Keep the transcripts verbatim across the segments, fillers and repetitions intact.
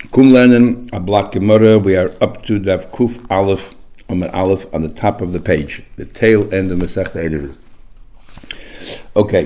Kum lernen a block Gemara. We are up to Daf Kuf Aleph Omer Aleph on the top of the page, the tail end of Masechta Eruvin. Okay,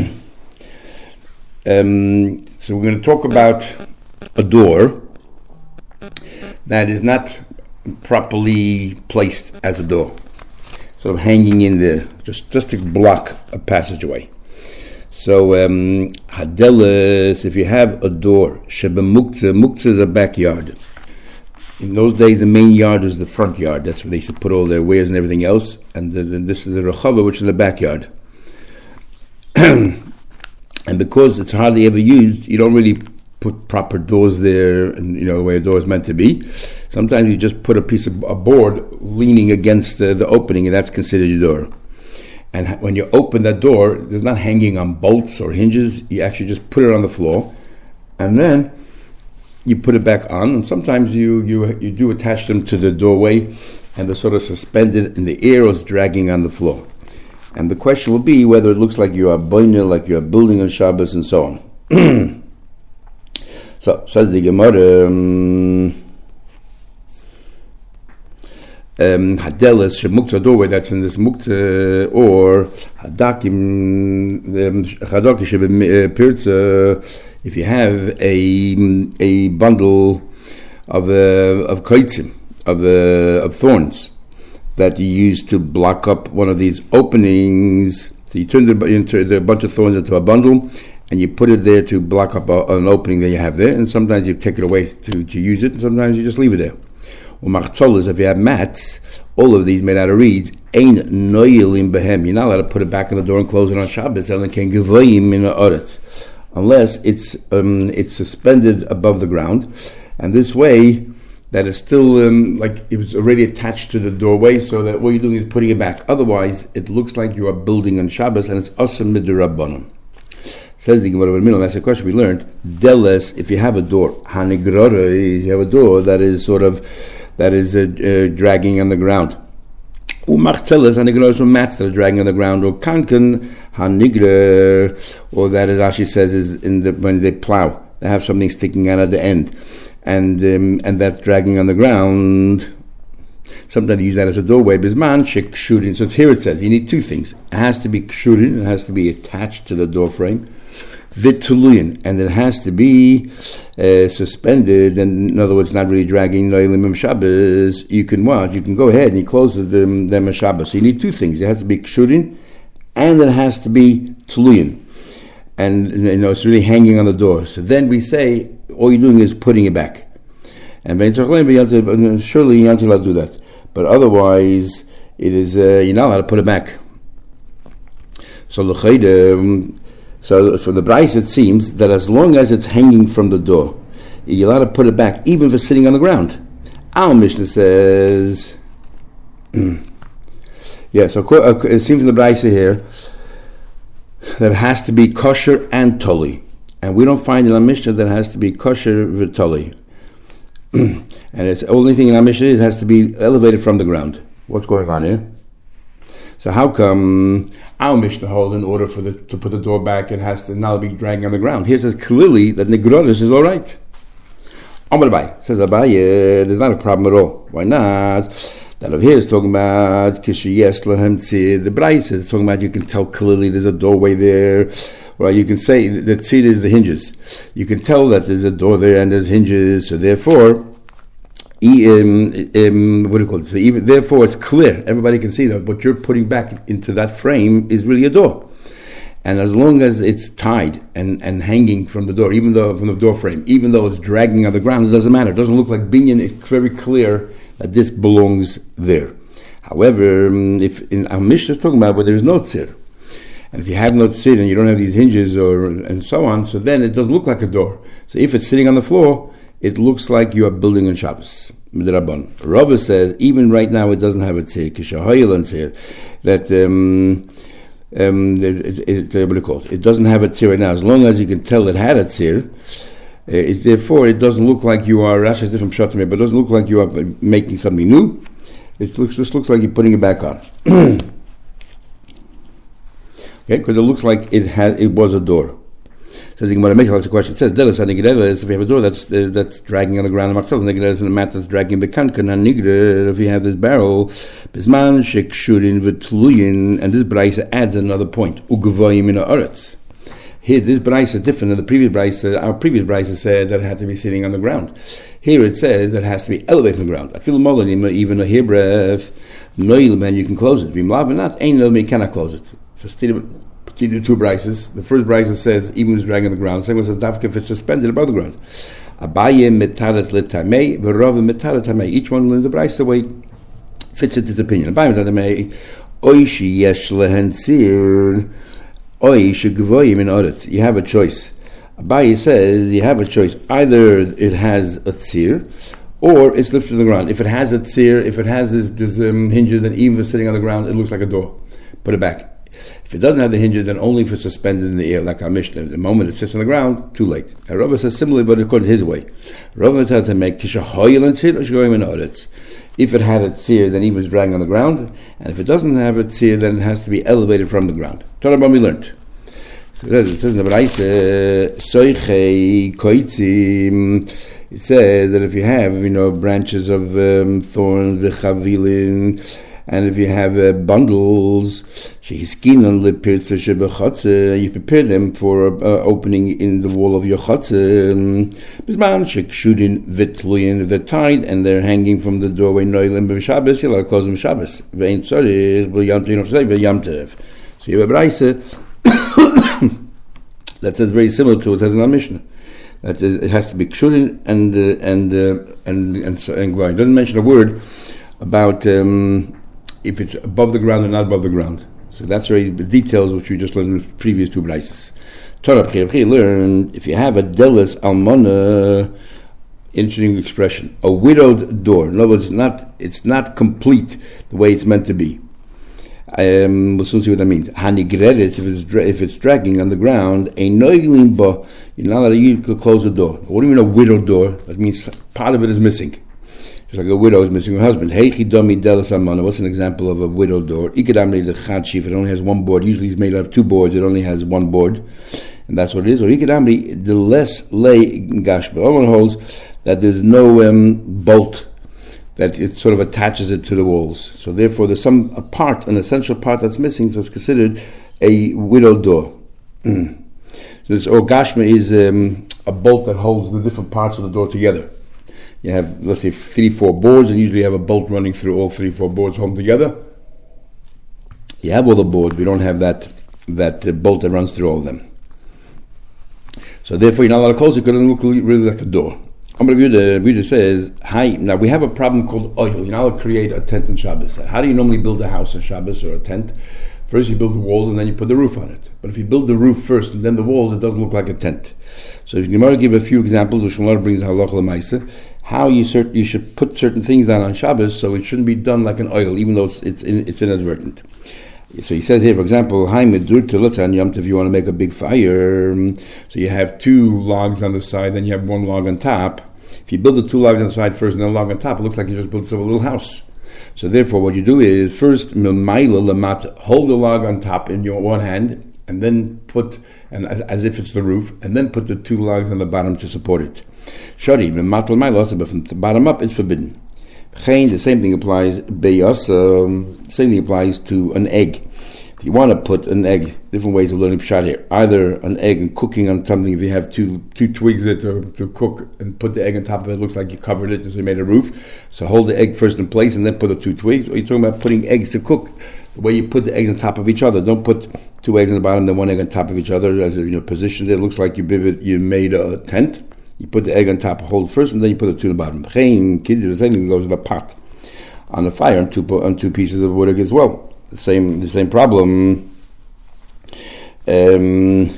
um, so we're going to talk about a door that is not properly placed as a door, sort of hanging in there, just just to block a passageway. So, um, hadeles, if you have a door, sheba muktzah, muktzah is a backyard. In those days, the main yard is the front yard. That's where they used to put all their wares and everything else. And the, the, this is the rechava, which is the backyard. And because it's hardly ever used, you don't really put proper doors there, and you know where a door is meant to be. Sometimes you just put a piece of a board leaning against the, the opening, and that's considered your door. And when you open that door, it's not hanging on bolts or hinges. You actually just put it on the floor, and then you put it back on. And sometimes you you you do attach them to the doorway, and they're sort of suspended in the air or it's dragging on the floor. And the question will be whether it looks like you are boiner, like you are building on Shabbos, and so on. So says the Gemara. Um, Um, hadeles shemuktzah doorway that's in this muktzah, or hadakim hadakim shebepirtza. If you have a a bundle of uh, of kaitzim of uh, of thorns that you use to block up one of these openings, so you turn the, you turn the bunch of thorns into a bundle, and you put it there to block up a, an opening that you have there. And sometimes you take it away to, to use it, and sometimes you just leave it there. Umachzolas, if you have mats, all of these made out of reeds, ain't noyelim behem. You're not allowed to put it back in the door and close it on Shabbos. And can givayim in the oretz, unless it's um, it's suspended above the ground, and this way that is still um, like it was already attached to the doorway, so that what you're doing is putting it back. Otherwise, it looks like you are building on Shabbos, and it's asam midrabbanon. Says the Gemara in the middle. That's a question we learned. Deles, if you have a door, hanigrara, you have a door that is sort of that is uh, uh, dragging on the ground. Umachzeles hanigrara, some mats that are dragging on the ground. Or kankan hanigrar, or that it actually says is in the when they plow, they have something sticking out at the end, and um, and that's dragging on the ground. Sometimes they use that as a doorway. Bisman shek kshurin. So here it says you need two things. It has to be kshurin. It has to be attached to the door frame. Vituluyin, and it has to be uh, suspended, and in other words, not really dragging. Shabbos, you can what? You can go ahead and you close them them Shabbos. So you need two things. It has to be kshurin, and it has to be tuluyin, and you know it's really hanging on the door. So then we say all you're doing is putting it back, and surely you're not allowed to do that. But otherwise, it is uh, you're not allowed to put it back. So l'chayda. So from the Bryce, it seems that as long as it's hanging from the door, you're allowed to put it back, even if it's sitting on the ground. Our Mishnah says, yeah. So it seems in the Bryce here that it has to be kosher and toli, and we don't find in our Mishnah that it has to be kosher v'toli. And it's the only thing in our Mishnah is it has to be elevated from the ground. What's going on here? So how come our Mishnah holds in order for the to put the door back, it has to now be dragging on the ground? Here it says clearly that Negronis is all right. Amar Abai says Abai, there's not a problem at all. Why not? That over here is talking about Kishiyes Lahem Tzid. The Bryce is talking about you can tell clearly there's a doorway there. Well, you can say that Tzid is the hinges. You can tell that there's a door there and there's hinges. So therefore, Um, um, what do you call it? So even, therefore, it's clear. Everybody can see that what you're putting back into that frame is really a door. And as long as it's tied and, and hanging from the door, even though from the door frame, even though it's dragging on the ground, it doesn't matter. It doesn't look like binyan. It's very clear that this belongs there. However, um, if in our Mishnah is talking about where there is no tzir, and if you have no tzir and you don't have these hinges or and so on, so then it doesn't look like a door. So if it's sitting on the floor, it looks like you are building on Shabbos. Midrabban. Rava says even right now it doesn't have a tzir. Kishahoyel and tzir that um, um, it, it, it, what do you call it? It doesn't have a tzir right now. As long as you can tell it had a tzir, uh, it, therefore it doesn't look like you are. Rashi is different pshat, but it doesn't look like you are making something new. It looks just looks like you're putting it back on. Okay, because it looks like it had it was a door. Says the Gemara makes a question. It says, Delis Hanigedelis, if you have a door that's uh, that's dragging on the ground, Maxel Nigedelis, and a mat that's dragging Bekankan Hanigre, if you have this barrel, Bisman Shekshurin Vitluyin, and this Braisa adds another point. Ugavoyim in Oretz. Here, this Braisa is different than the previous Braisa. Our previous Braisa said that it had to be sitting on the ground. Here it says that it has to be elevated from the ground. I feel molanim, even a hair breath, noil man, you can close it. Vimlav not, ain't no man, cannot close it. So, the two Brises. The first Brisa says even if it's dragging on the ground. The second one says dafka if it's suspended above the ground. Abaye metalet letamei, v'rov metalet tamei. Each one learns the Brisa the way fits it his opinion. Abaye metalet tamei, oishi yesh lehen tzir, oishi gvoyim in oretz. You have a choice. Abaye says you have a choice. Either it has a tzir, or it's lifted to the ground. If it has a tzir, if it has this, this um, hinges, then even if it's sitting on the ground, it looks like a door. Put it back. If it doesn't have the hinges, then only if it's suspended in the air, like our Mishnah. The moment it sits on the ground, too late. And Rava says similarly, but according to his way. Rava tells him, make kisha hoyel and tzir, or shgoyim and oretz. If it had a tzir, then even it's dragging on the ground. And if it doesn't have a tzir, then it has to be elevated from the ground. Torah we learned. So it says in the Braisa, soichei koitzim. It says that if you have, you know, branches of um, thorns, v'chavilin, and if you have uh, bundles, you prepare them for uh, opening in the wall of your chutzah. They're tied and they're hanging from the doorway. So you have a Braisa that says very similar to what it says in our Mishnah. That is, it has to be kshurin and uh, and uh, and and so and It doesn't mention a word about um, if it's above the ground or not above the ground. So that's already the details which we just learned in the previous two Braises. Torah B'chei learned if you have a delis almana, interesting expression, a widowed door. In other words, it's not it's not complete the way it's meant to be. Um, we'll soon see what that means. Hanigredes, if it's dra- if it's dragging on the ground, a noiglim ba, you're not allowed you could close the door. What do you mean a widowed door? That means part of it is missing. Just like a widow is missing her husband. What's an example of a widowed door? If it only has one board, usually it's made out of two boards, it only has one board, and that's what it is. Or the less lay gashba. One holds that there's no um, bolt that it sort of attaches it to the walls. So therefore there's some a part, an essential part that's missing, so it's considered a widowed door. So this or gashma is um, a bolt that holds the different parts of the door together. You have, let's say, three, four boards, and usually you have a bolt running through all three, four boards home together. You have all the boards, we don't have that that uh, bolt that runs through all of them. So therefore, you're not allowed to close it because it doesn't look really like a door. I'm going to review the reader says, hi, now we have a problem called oil. You're not allowed to create a tent on Shabbos. How do you normally build a house on Shabbos or a tent? First you build the walls and then you put the roof on it. But if you build the roof first and then the walls, it doesn't look like a tent. So if you want to give a few examples, which Shmuel brings halacha l'maisa, how you cert- you should put certain things down on Shabbos, so it shouldn't be done like an oil, even though it's it's, in, it's inadvertent. So he says here, for example, if you want to make a big fire, so you have two logs on the side, then you have one log on top. If you build the two logs on the side first and then a log on top, it looks like you just built a little house. So therefore, what you do is first hold the log on top in your one hand, and then put, and as, as if it's the roof, and then put the two logs on the bottom to support it. Shari, but from the bottom up, it's forbidden. The same thing applies. The same thing applies to an egg. If you want to put an egg, different ways of learning pshat here. Either an egg and cooking on something. If you have two two twigs there to, to cook and put the egg on top of it, it looks like you covered it, so you made a roof. So hold the egg first in place and then put the two twigs. Or you're talking about putting eggs to cook, the way you put the eggs on top of each other. Don't put two eggs on the bottom, then one egg on top of each other. As a, you know, position, it looks like you you made a tent. You put the egg on top, hold first, and then you put the two on the bottom. The same thing goes with a pot on the fire on two on two pieces of wood as well. The same the same problem. Um,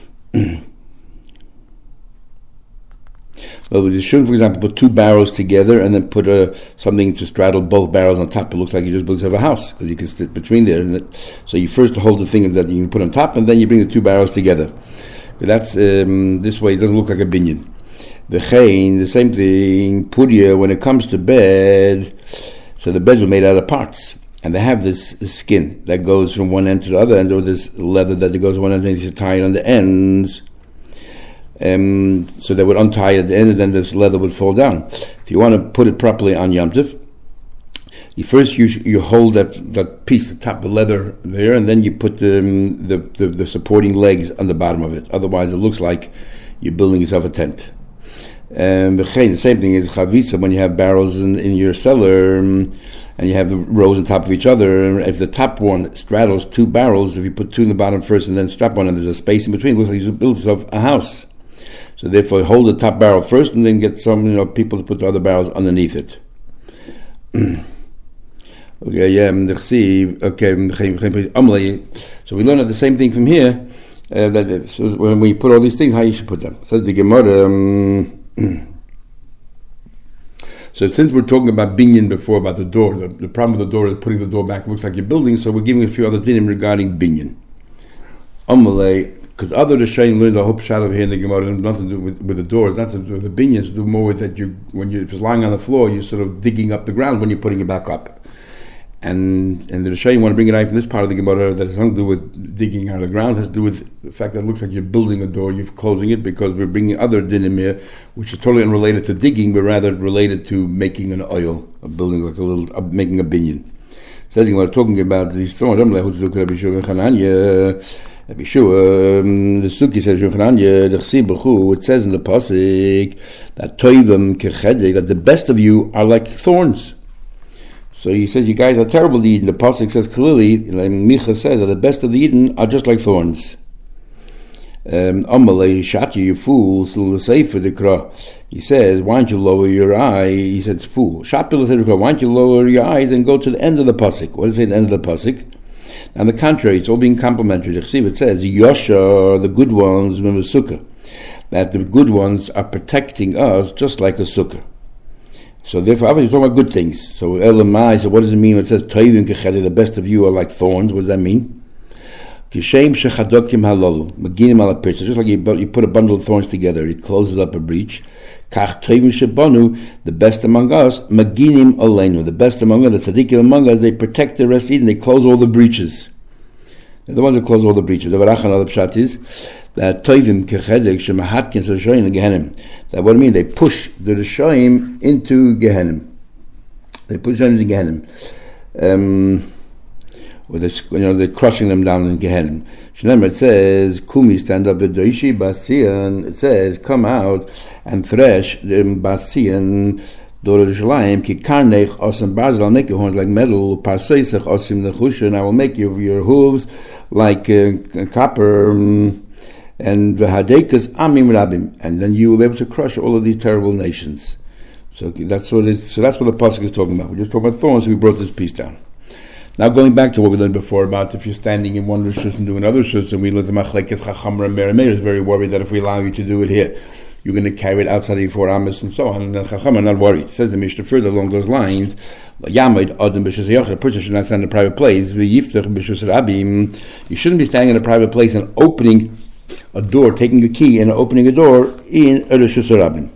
well, you shouldn't, for example, put two barrels together and then put a, something to straddle both barrels on top. It looks like you just built a house because you can sit between there. And it, so you first hold the thing that you can put on top, and then you bring the two barrels together. That's um, this way. It doesn't look like a binyan. The chain, the same thing. Purya, when it comes to bed, so the beds were made out of parts. And they have this, this skin that goes from one end to the other end, or this leather that goes from one end and you tie it on the ends. um, so they would untie it at the end, and then this leather would fall down. If you want to put it properly on Yom Tov, you first you you hold that, that piece, the top of the leather there, and then you put the, um, the, the the supporting legs on the bottom of it. Otherwise, it looks like you're building yourself a tent. Um, the same thing is chavitza, when you have barrels in, in your cellar, um, and you have the rows on top of each other. If the top one straddles two barrels, if you put two in the bottom first and then strap one, and there's a space in between, it looks like you build yourself a house. So therefore, hold the top barrel first, and then get some, you know, people to put the other barrels underneath it. Okay, yeah, okay. So we learn the same thing from here. Uh, that so when we put all these things, how you should put them. Says the Gemara. Um, So since we're talking about binyan before, about the door, the, the problem with the door is putting the door back. It looks like you're building, so we're giving a few other dinim regarding binyan. Amalei, because other Rishonim learned the whole shot over here in the Gemara, nothing to do with, with the doors, nothing to do with the binyan, to do more with that you, when you, if it's lying on the floor, you're sort of digging up the ground when you're putting it back up. And and the Rishonim want to bring it out from this part of the Gemara that has nothing to do with digging out of the ground, it has to do with the fact that it looks like you're building a door, you're closing it, because we're bringing other dinim here, which is totally unrelated to digging, but rather related to making an oil, a building like a little, uh, making a binyan. Says we're talking about these thorns. I'm like, who's looking at Bishua and Chananya? Bishua, the Suki says, Chananya, the Chsibachu, it says in the Pasik that Toivim Kechedek, that the best of you are like thorns. So he says, you guys are terrible to Eden. The Pasuk says clearly, like Micha says, that the best of the Eden are just like thorns. Amalei Shati, you fools, he says, why don't you lower your eye? He says, fool. Shati, why don't you lower your eyes and go to the end of the Pasuk? What does it say at the end of the Pasuk? On the contrary, it's all being complimentary. It says, Yosha, the good ones, remember sukkah, that the good ones are protecting us just like a sukkah. So therefore, obviously, we're talking about good things. So Elamai, so what does it mean when it says Toivim Kechedek, the best of you are like thorns? What does that mean? Kishem shechadokim halalu, maginim ala pirza. Just like you, you put a bundle of thorns together, it closes up a breach. Kach Toivim shebanu, the best among us, maginim aleinu, the best among us, the tzaddikim among us, they protect the rest of Eden, they close all the breaches. They're the ones who close all the breaches. The Varach, another pshat is that Toivim Kechedek shemahatkins Rishonim Gehenim. That what I mean? They push the Rishonim into Gehenim. They push them into Gehenim. Um, or they, you know, they're crushing them down in Gehenim. Shneimar, it says, Kumi, stand up, V'doishi Basian. It says, come out and thresh Basian. Dor Yerushalayim ki karnech osim barzel. I'll make your horns like metal. Parseisech osim nechusha. And I will make your your hooves like uh, copper. Um, and v'hadekas amim rabim, and then you will be able to crush all of these terrible nations. So that's what it is. So that's what the pasuk is talking about. We're just talking about thorns. So we brought this piece down. Now going back to what we learned before about if you're standing in one rishus and doing another rishus, and we learned the machlekes chacham Meir Meir is very worried that if we allow you to do it here, you're going to carry it outside of your four amos and so on. And then chacham are not worried. It says the Mishnah further along those lines. Yamid adam b'shus yachid. A person should not stand in a private place. V'yiftach b'shus rabim. You shouldn't be standing in a private place and opening a door, taking a key and opening a door in a Rishus Harabim.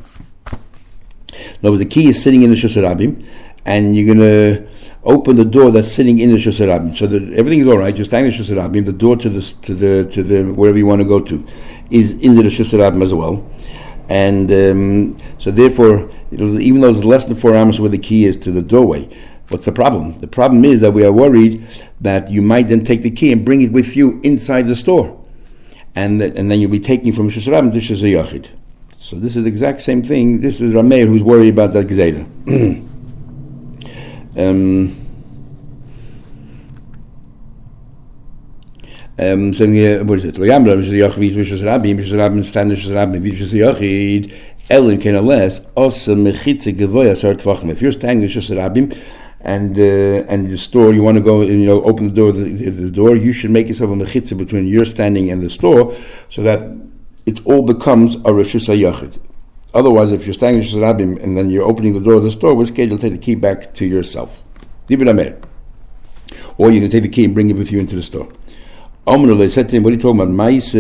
No, the key is sitting in the Rishus Harabim, and you're going to open the door that's sitting in the Rishus Harabim. So that everything is all right. You're standing in the Rishus Harabim. The door to the to the to the wherever you want to go to is in the Rishus Harabim as well. And um, so therefore, even though it's less than four amos where the key is to the doorway, what's the problem? The problem is that we are worried that you might then take the key and bring it with you inside the store. And, and then you'll be taking from Rishus Harabim to Rishus Yachid. So this is the exact same thing. This is Rameir who's worried about that Gzeira. um, um, so here, what is it? Loyamra Rishus Yachid, Rishus Harabim, Rishus Harabim, stand Rishus Harabim, Rishus Yachid, Elin Kena Les, Osa Mechitze Gevoya Sar Tvachim. If you're standing in Rishus Harabim, and uh, and the store, you want to go and, you know, open the door the, the door, you should make yourself a mechitza between your standing and the store, so that it all becomes a Rishus HaYachid. Otherwise, if you're standing in Rishus Harabim and then you're opening the door of the store, we're scared you'll take the key back to yourself. Or you can take the key and bring it with you into the store. They said to him, what are you talking about?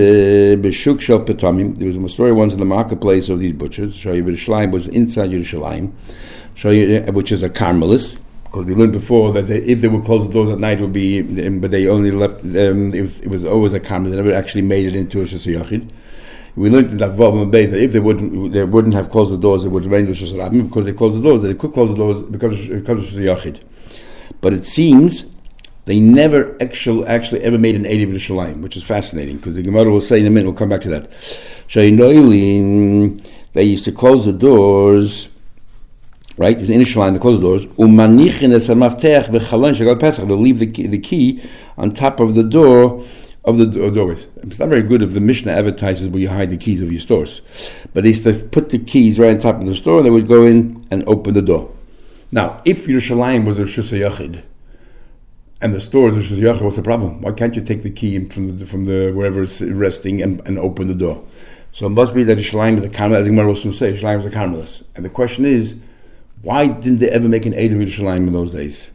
There was a story once in the marketplace of these butchers, Yerushalayim was inside Yerushalayim, which is a Carmelis. Because we learned before that they, if they would close the doors at night, it would be, um, but they only left. Um, it was it was always a karmelis. They never actually made it into a Rishus Yachid. We learned in that Vav and Beis that if they wouldn't, they wouldn't have closed the doors, it would remain Rosh Hashanah. Because they closed the doors, they could close the doors because it becomes Rosh Yachid. But it seems they never actually, actually ever made an Eid of Yerushalayim, which is fascinating because the Gemara will say in a minute. We'll come back to that. Shayinoilin, they used to close the doors. Right, it was in Yerushalayim, they close the doors. Umanichin es hamaftech b'chalon shegal Pesach. They'll leave the key, the key on top of the door of the of doorways. It's not very good if the Mishnah advertises where you hide the keys of your stores, but they used to put the keys right on top of the store, and they would go in and open the door. Now, if Yerushalayim was a Rosh Yachid and the store is a Rosh Yachid, what's the problem? Why can't you take the key from the from the wherever it's resting and, and open the door? So it must be that Yerushalayim is a Carmel, as the Gemara will soon say. Yerushalayim is a Carmelist, and the question is, why didn't they ever make an Eid of Yerushalayim in those days?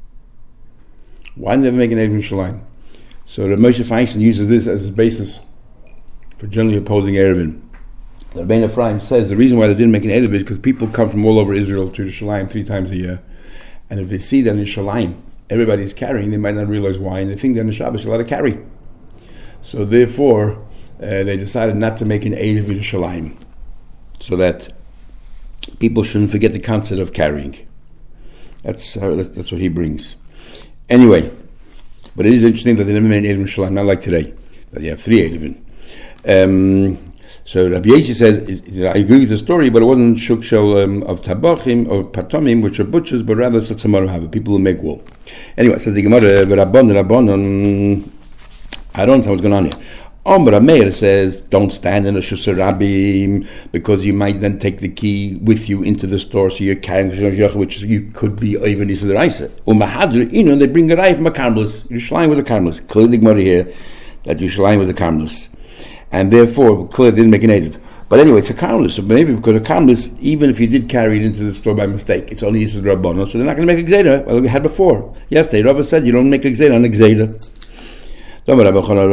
Why didn't they ever make an Eid of Yerushalayim? So the Moshe Feinstein uses this as his basis for generally opposing Erevin. The Rebbeinu Ephraim says the reason why they didn't make an Eid of it is because people come from all over Israel to Yerushalayim three times a year, and if they see that in Yerushalayim everybody's carrying, they might not realize why, and they think that in the Shabbos you're allowed to carry. So therefore, uh, they decided not to make an Eid of Yerushalayim, so that people shouldn't forget the concept of carrying. That's how, that's, that's what he brings. Anyway, but it is interesting that they never made an Eid of Yerushalayim, not like today, that you have three Eidivin. Um, so Rabbi Yeshi says, I agree with the story, but it wasn't shukshel um, of tabachim or patomim, which are butchers, but rather satzamarim have people who make wool. Anyway, it says the Gemara, Rabban, Rabban, I don't understand what's going on here. Omra Meir says, don't stand in a Shusar Rabim because you might then take the key with you into the store, so you're carrying which you could be even Isa the Raisa. Umahadr, you know, they bring a raya from a Carmelist. Yerushalayim was a Carmelist. Clearly, Gemara here that Yerushalayim was a Carmelist. And therefore, clearly didn't make a native. But anyway, it's a Carmelist. So maybe because a Carmelist, even if you did carry it into the store by mistake, it's only Isa the Rabbanon, so they're not going to make a Gzeda. Well, we had before. Yesterday, Rabbi said you don't make a Gzeda on a Gzeda. They would have closed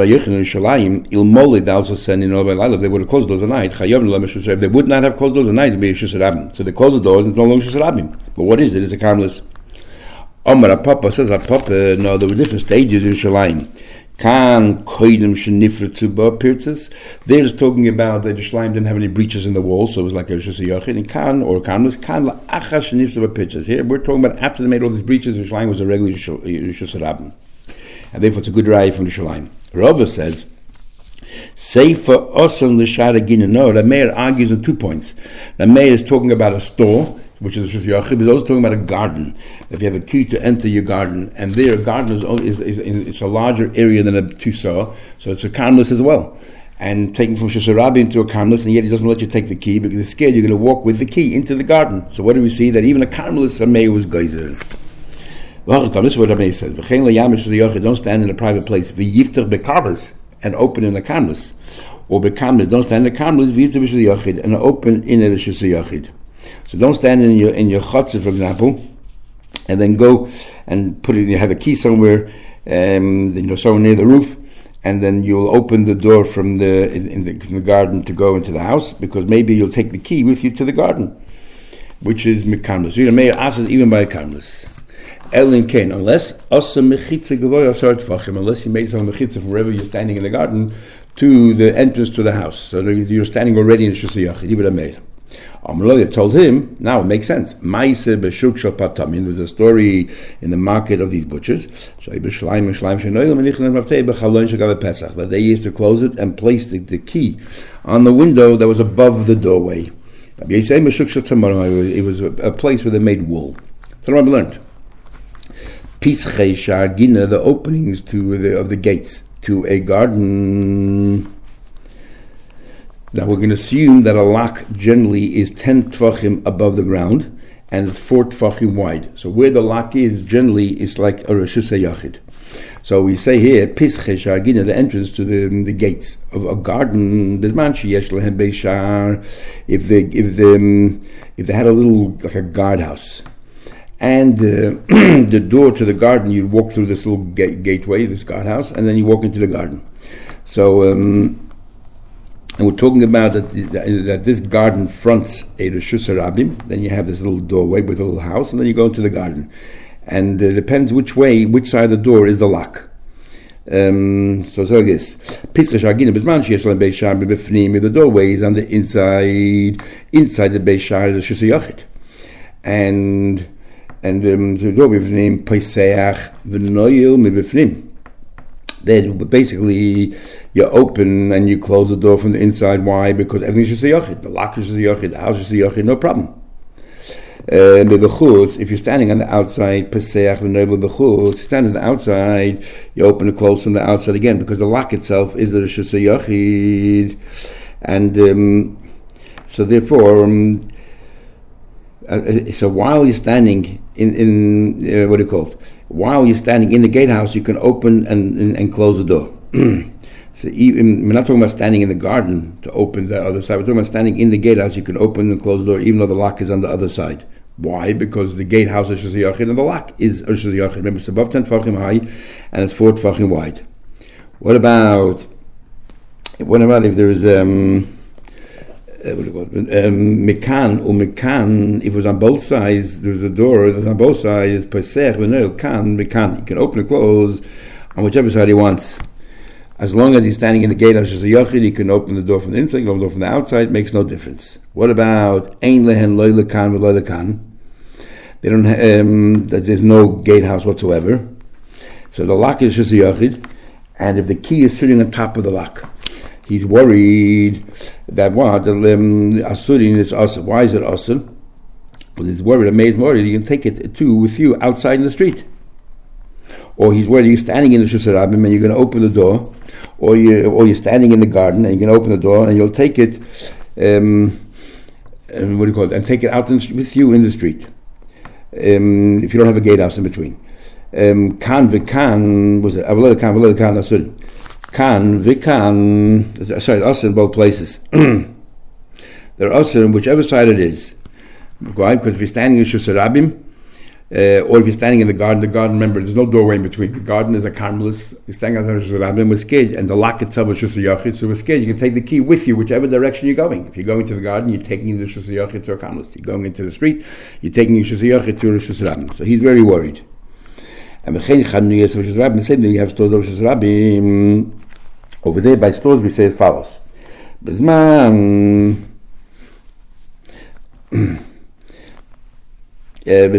the doors at night. They would not have closed the doors at night to be a Shus Rabim. So they close the doors and it's no longer Shus Rabim. But what is it? It's a Carmelist. Omar Papa says that Papa, no, there were different stages in Yerushalayim. Kan koidim shenifra tzuba pirtzes. They're just talking about that Yerushalayim didn't have any breaches in the wall, so it was like a Shus Yachid. And Kan or Carmelist, Kan la'acha shenifra pirtzes. Here we're talking about after they made all these breaches, Yerushalayim was a regular Shus Rabim. And therefore it's a good raya from the Yerushalayim. Rava says, Seifa Osan L'Shara Gina. No, the Meir argues on two points. The Meir is talking about a store, which is Shus Yachid, but he's also talking about a garden. If you have a key to enter your garden, and there a garden is, is, is, is it's a larger area than a Tusa, so it's a Carmelist as well. And taking from Shus Rabim into a Carmelist, and yet he doesn't let you take the key because he's scared you're going to walk with the key into the garden. So what do we see? That even a Carmelist, a Meir was geyser. Well, this is what Rabbi says. Don't stand in a private place. And open in a Carmelist. Or don't stand in a Carmelist and open in a Shus Yachid. So don't stand in your in your chotzer, for example, and then go and put it. You have a key somewhere, um, you know, somewhere near the roof, and then you'll open the door from the in the, from the garden to go into the house because maybe you'll take the key with you to the garden, which is Carmelist. You know, Meir asks even by a Carmelist. Elin Kain, unless unless you made some mechitza from wherever you're standing in the garden to the entrance to the house. So you're standing already in Shus Yachid. You would have made. Amaloya told him, now it makes sense. Maise b'shuk shel patamin. There's a story in the market of these butchers that they used to close it and place the, the key on the window that was above the doorway. It was a, a place where they made wool. So Rabbi learned. Pischei Shar Gina, the openings to the of the gates to a garden. Now we're going to assume that a lock generally is ten tfachim above the ground and it's four tfachim wide. So where the lock is generally is like a Reshus Yachid. So we say here Pischei Shar Gina, the entrance to the the gates of a garden. Bisman sheyesh lehem beishar. If they if they if they had a little like a guardhouse. And uh, the door to the garden, you walk through this little ga- gateway, this guardhouse, and then you walk into the garden. So, um, and we're talking about that, that this garden fronts a Reshus Rabim. Then you have this little doorway with a little house, and then you go into the garden. And it depends which way, which side of the door is the lock. Um, so it's like this. The doorway is on the inside, inside the Beis Shar is a Shus Yachid. And and um, the doorway is named Pesach V'noyel Mibifnim. Then basically you open and you close the door from the inside. Why? Because everything's Shus Yachid. The lock is Shus Yachid, the house is Shus Yachid, no problem. Uh, if you're standing on the outside, Pesach v'noyel b'chutz, standing on the outside, you open and close from the outside again, because the lock itself is the Shus Yachid, and um, so therefore, um, uh, so while you're standing in in uh, what do you call it? While you're standing in the gatehouse, you can open and and, and close the door. So even, we're not talking about standing in the garden to open the other side. We're talking about standing in the gatehouse. You can open and close the door, even though the lock is on the other side. Why? Because the gatehouse is Shus Yachid and the lock is Shus Yachid. Remember, it's above ten tefachim high and it's four tefachim wide. What about? What about if there is um, uh, what do you call it? Um, mekan or mekan? If it was on both sides, there's a door. There's on both sides. Pesach v'noyel kan mekan. You can open and close on whichever side he wants. As long as he's standing in the gate of Shus Yachid, he can open the door from the inside, open the door from the outside, makes no difference. What about Ein lehen loy lekan v'loy lekan? They don't. Um, that there's no gatehouse whatsoever. So the lock is Shus Yachid, and if the key is sitting on top of the lock, he's worried that what the um, asurin is asur. Why is it asur? Because he's worried. Amazed, worried. You can take it too with you outside in the street. Or he's worried you're standing in the Shus Rabbim and you're going to open the door, or you or you're standing in the garden and you can open the door and you'll take it, um, and what do you call it? And take it out in, with you in the street. Um, if you don't have a gatehouse in between, um, kan v'kan was it? Avlo kan v'lo kan asur. Kan v'kan. Sorry, asur in both places. They're asur in whichever side it is. Why? Because if you're standing in Shus Rabbim, Uh, or if you're standing in the garden, the garden, remember, there's no doorway in between. The garden is a carmelis. You're standing outside of Shus Rabbim, we're scared, and the lock itself is Shus Yachid, so we're scared. You can take the key with you, whichever direction you're going. If you're going to the garden, you're taking the Shus Yachid to a carmelis. You're going into the street, you're taking the Shus Yachid to a Shus Rabbim. So he's very worried. And the same thing, you have stores of Shus Rabbim. Over there, by stores, we say it follows. Bizman. If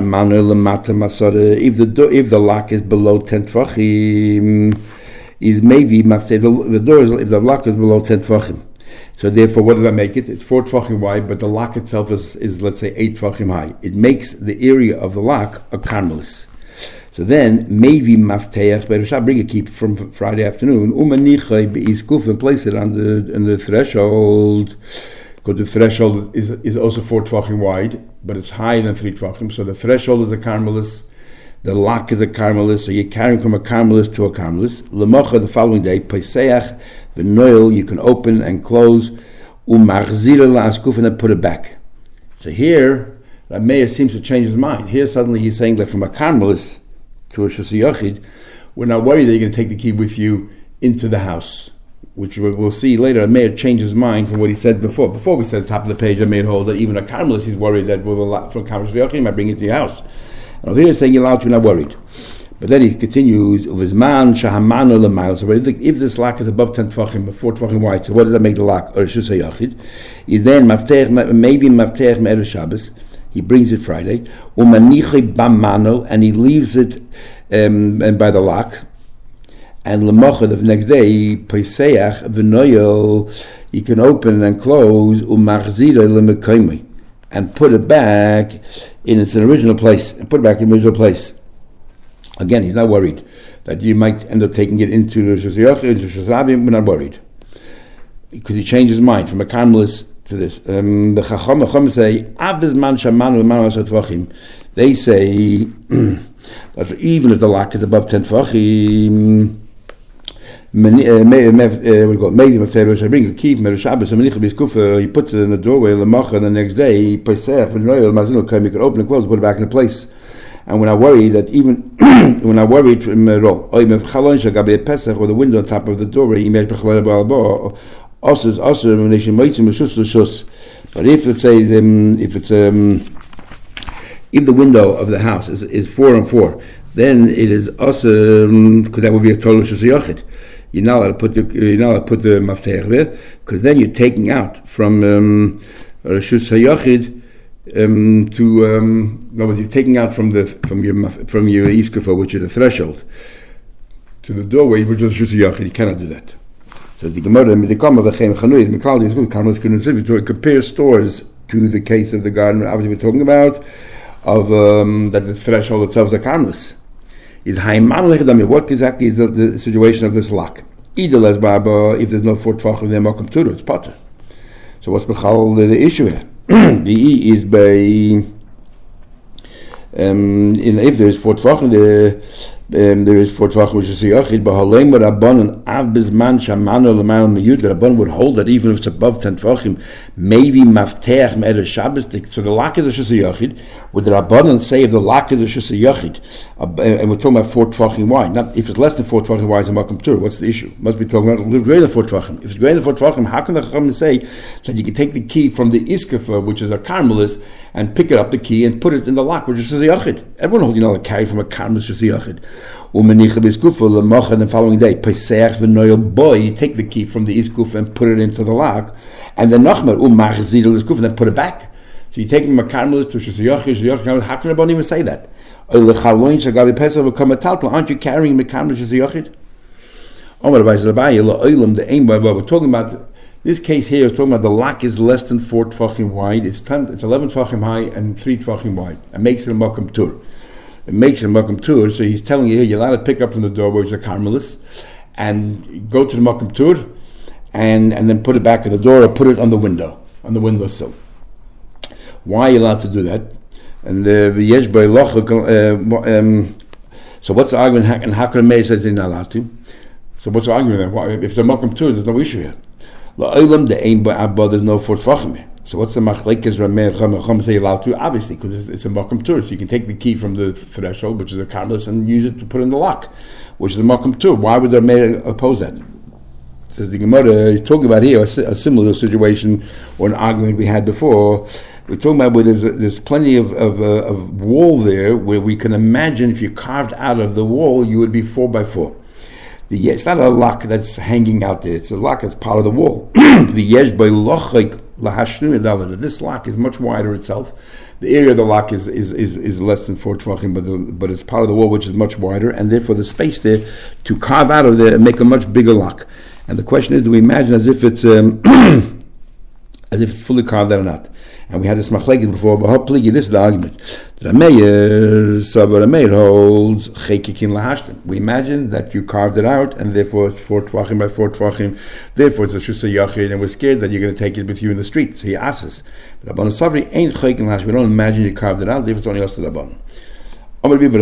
the door, if the lock is below ten tefachim, is maybe the, the door is, if the lock is below ten tefachim. So therefore, what does that make it? It's four tefachim wide, but the lock itself is, is let's say eight tefachim high. It makes the area of the lock a carmelis. So then maybe mafteach, but if I bring a key from Friday afternoon, umanichai beiskuf and place it on the on the threshold. Because the threshold is is also four tefachim wide, but it's higher than three tefachim. So the threshold is a carmelis, the lock is a carmelis. So you're carrying from a carmelis to a carmelis. L'mocha the following day, Pesach v'noyel, you can open and close. U'machzira la'askuf, and then put it back. So here, the mayor seems to change his mind. Here suddenly he's saying that from a carmelis to a Shus Yachid, we're not worried that you're going to take the key with you into the house. Which we'll see later, Meir changed his mind from what he said before. Before we said at the top of the page, Meir holds that even a carmelis, he's worried that we'll from Karmelis V'Yochim, might bring it to your house. And over here, he's saying you're allowed to be not worried. But then he continues, Uvizman shahamanu l'mayl. So if, the, if this lock is above ten tefachim, before tefachim wide, so what does that make the lock? Or Shus Yachid? He then mafteach, maybe mafteach me'erev Shabbos. He brings it Friday. Umanichei b'mano, and he leaves it um, and by the lock. And l'mocha the next day, Pesach v'noyel, you can open and close u'machzira l'mekoymei, and put it back in its original place, and put it back in the original place. Again, he's not worried that you might end up taking it into the Shus Yachid, into Shus Rabbim. We're not worried because he changed his mind from a carmelis to this. Um, the Chacham Chacham say avizman shamanu l'manu tvachim. They say that even if the lock is above ten tvachim. Maybe I bring a key from Shabbos, he puts it in the doorway, and the next day, Pesach, you can open and close, put it back in place. And we're not worried that even we're not worried from uh, or the window on top of the doorway, but if let's say um, if it's um, if the window of the house is, is four and four, then it is awesome, because that would be a total Shus Yachid. You're not allowed to put the you're not allowed to put the Mafteach there, because then you're taking out from um, Shus Yachid um, to um, in other words, you're taking out from the from your from your Iskafa, which is the threshold, to the doorway, which is Shus Yachid. You cannot do that. So the Gemara, the Kama v'Chem Chanui, the Miklal is good. Karmos couldn't live to compare stores to the case of the garden. Obviously, we're talking about of um, that the threshold itself is a karmos. Is Haiman Lechadami? What exactly is the, the situation of this lock? Either les baba, if there's no four tvachim in there, makom turu, it's potter. So what's bechal the, the issue here? The e is by um, in if there's four tvachim there. Um, there is four tvachim which is yachid, but halem with rabbanon av bizman shamano l'mayel miyud. The rabbanon would hold that even if it's above ten tvachim, maybe mafteach me'er Shabbos. So the lock is a shus yachid. Would the rabbanon say if the lock is a shus yachid, uh, and we're talking about four tvachim wide? Not if it's less than four tvachim wide, it's a makom tur. What's the issue? Must be talking about a little greater than four tvachim. If it's greater than four tvachim, how can the chacham say that you can take the key from the iskafa, which is a karmelis, and pick it up the key and put it in the lock, which is a yachid? Everyone holds you know the carry from a karmelis shus yachid. Umenicha b'iskufa l'mocha, and the following day, Pesach v'noyel boy, you take the key from the iskuf and put it into the lock, and then nachmer umachzir l'iskuf, and then put it back. So you take from a karmelis to shusayachid, shusayachid. How can Rabban even say that? Aren't you carrying the karmelis shusayachid? We're talking about this case here. Is talking about the lock is less than four tvachim wide. It's ten, it's eleven tvachim high and three tvachim wide. It makes it a makom tur. It makes it a makom tur. So he's telling you here, you're allowed to pick up from the door, which is a karmelis, and go to the makom tur, and and then put it back at the door or put it on the window, on the windowsill. Why are you allowed to do that? And the yesh by loch. So what's the argument? And how can a mayor says they're not allowed to? So what's the argument then? Why, if they're makom tur, there's no issue here. La'olam the ain by abba, there's no four tvachim here. So what's the machlekes Rameh Chacham say allowed to? Obviously, because it's, it's a makom tur, so you can take the key from the threshold, which is a karmelis, and use it to put in the lock, which is a makom tur. Why would the Rameh oppose that? Says the Gemara, he's talking about here a, a similar situation or an argument we had before. We're talking about where there's, there's plenty of, of, uh, of wall there where we can imagine if you carved out of the wall, you would be four by four. The, it's not a lock that's hanging out there. It's a lock that's part of the wall. The yesh by lochik lahashnu. This lock is much wider itself. The area of the lock is is, is, is less than four tvachim, but the, but it's part of the wall which is much wider, and therefore the space there to carve out of there and make a much bigger lock. And the question is, do we imagine as if it's um, as if it's fully carved out or not? And we had this machlekes before, but hopefully this is the argument. The Rameir, Sabar Rameir holds chekikin lahashtim. We imagine that you carved it out, and therefore it's four tvachim by four tvachim. Therefore it's a shusay yachid, and we're scared that you're going to take it with you in the street. So he asks us, but Rabban Savri ain't chekikin lahashtim. We don't imagine you carved it out. Therefore it's only us to Rabban. From this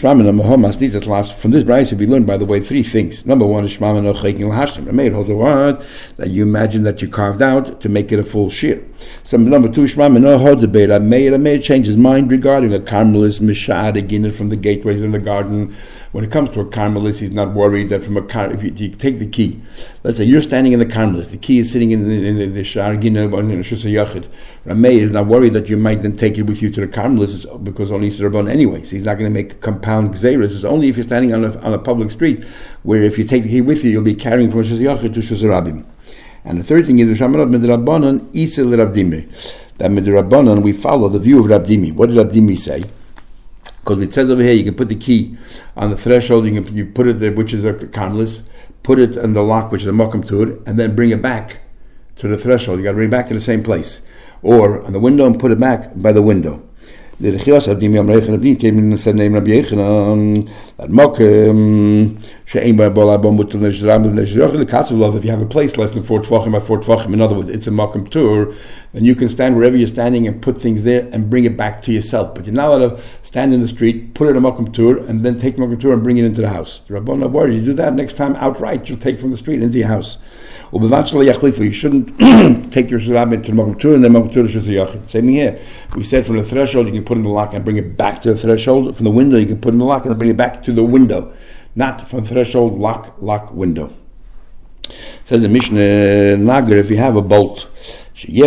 brayse we learned, by the way, three things. Number one is Shmam no chekin lahashtim. Rameir holds the word that you imagine that you carved out to make it a full shear. So number two, Shmam no hold the beit. Rameir Rameir changed his mind regarding a karmelis mishad again from the gateways in the garden. When it comes to a karmelis, he's not worried that from a car, if you, you take the key, let's say you're standing in the karmelis, the key is sitting in the, in the, the shar gina or in the shusay yachid. Rameir is not worried that you might then take it with you to the karmelis because only it's rabban anyway. So he's not going to make compound gzeiros. It's only if you're standing on a, on a public street where if you take the key with you, you'll be carrying from shusay yachid to shusay rabim. And the third thing is Shamanot midrabanan isa l'Rabdimi. That midrabanan we follow the view of Rabdimi. What did Rabdimi say? Because it says over here, you can put the key on the threshold, you can you put it there, which is a karmelis, put it on the lock, which is a makom tur, and then bring it back to the threshold. You got to bring it back to the same place, or on the window and put it back by the window. The Rechios Rabdimi Amrei Rabdimi came in and said, "Name Rabbi Yechanan that makom she'ein by bolabon mutal neshram neshroch lekatzav." If you have a place less than four tvachim by four tvachim, in other words, it's a makom tur, then you can stand wherever you're standing and put things there and bring it back to yourself. But you're not allowed to stand in the street, put it in a makom tur, and then take the makom tur and bring it into the house. The Rabban not worried. You do that next time outright, you'll take from the street into your house. You shouldn't take your rabbit to the makom tur and then makom tur to shusay yachid. Same thing here. We said from the threshold you can put in the lock and bring it back to the threshold. From the window you can put in the lock and bring it back to the window. Not from threshold, lock, lock, window. Says the Mishnah Nagar, if you have a bolt, so you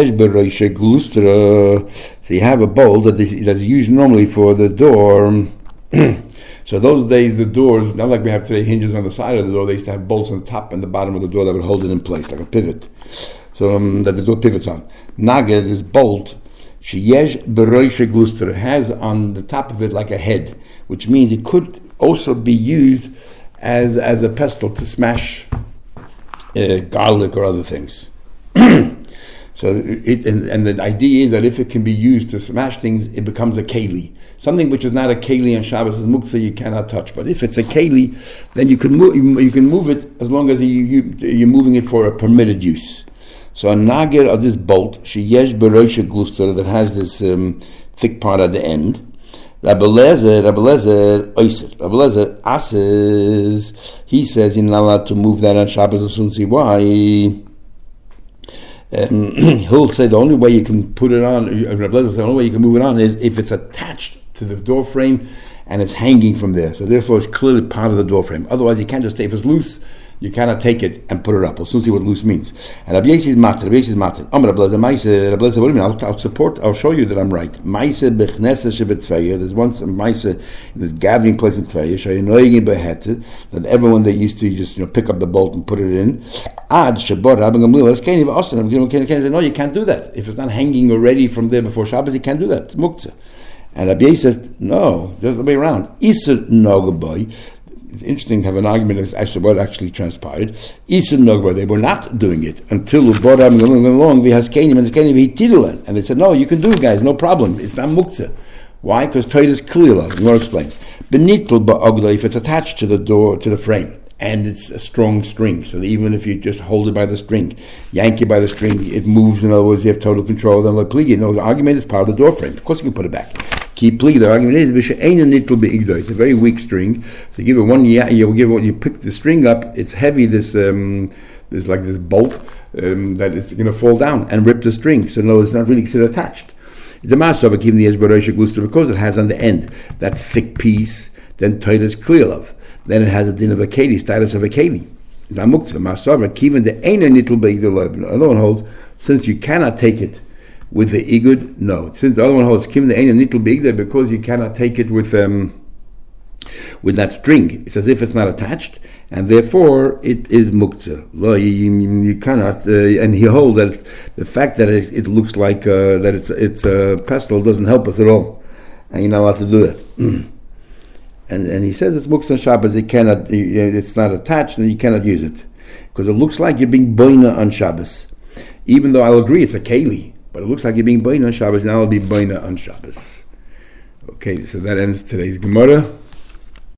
have a bolt that is, that is used normally for the door. So those days, the doors, not like we have today, hinges on the side of the door. They used to have bolts on the top and the bottom of the door that would hold it in place, like a pivot. So um, that the door pivots on. Naged, this bolt, sheyesh beroishe gluster, has on the top of it like a head, which means it could also be used as as a pestle to smash uh, garlic or other things. So it and, and the idea is that if it can be used to smash things, it becomes a keli. Something which is not a keli on Shabbos is muktzah, you cannot touch. But if it's a keli, then you can move you can move it as long as you, you you're moving it for a permitted use. So a nagir of this bolt, sheyesh beroishe gluster, that has this um, thick part at the end. Rabbi Lezer, Rabbi Lezer, Oyser, Rabbi Lezer asses. He says you're not allowed to move that on Shabbos. We'll soon see why. Um, he'll say the only way you can put it on, Rabbi Lezer says the only way you can move it on is if it's attached to the door frame and it's hanging from there. So therefore it's clearly part of the door frame. Otherwise you can't just say, if it's loose, you cannot take it and put it up. We'll soon see what loose means. And Rabbi Yossi is matir, Rabbi Yossi is matir. Am Rabbi Lezer, Maise, Rabbi Lezer, what do you mean? I'll, I'll support, I'll show you that I'm right. Maise bechnesa shebetfeya, there's once a Maise in this gathering place in Tfeya, shayinoying beheted, that everyone that used to just, you know, pick up the bolt and put it in, ad shebor, Rabbi Gamliel, as Keni v'osin, Rabbi Gamliel say, no, you can't do that. If it's not hanging already from there before Shabbos, you can't do that. It's muktzah. And Rabbi Yossi said, no, just the way around. Isser nogaboy. It's interesting to have an argument as actually what actually transpired. Isser nogaboy, they were not doing it until the brought them along, v'haskenim and haskenim v'hitidulan. And they said, no, you can do it, guys, no problem. It's not muktzah. Why? Because Torah is clear. More explains. Benitl ba'ogla, if it's attached to the door, to the frame, and it's a strong string, so that even if you just hold it by the string, yank it by the string, it moves. In other words, you have total control. Then like pligi, no, the argument is part of the door frame. Of course, you can put it back. Keep pligi. The argument is it's a very weak string. So you give it one, yeah, you give it. You pick the string up. It's heavy. This um, there's like this bolt um, that it's going to fall down and rip the string. So no, it's not really still attached. The master of keeping the esbarosha gluster because it has on the end that thick piece. Then Torah is clear of. Then it has a din of a keli, status of a keli. Another one holds, since you cannot take it with the igud, no. Since the other one holds, because you cannot take it with um, with that string. It's as if it's not attached, and therefore it is muktzah. You, you, you cannot, uh, and he holds that it, the fact that it, it looks like uh, that it's it's a pestle doesn't help us at all, and you're not allowed to do that. And and he says it's muktzah Shabbos. It cannot. It's not attached, and you cannot use it because it looks like you're being boina on Shabbos. Even though I'll agree it's a keli, but it looks like you're being boina on Shabbos. Now I'll be boina on Shabbos. Okay, so that ends today's Gemara.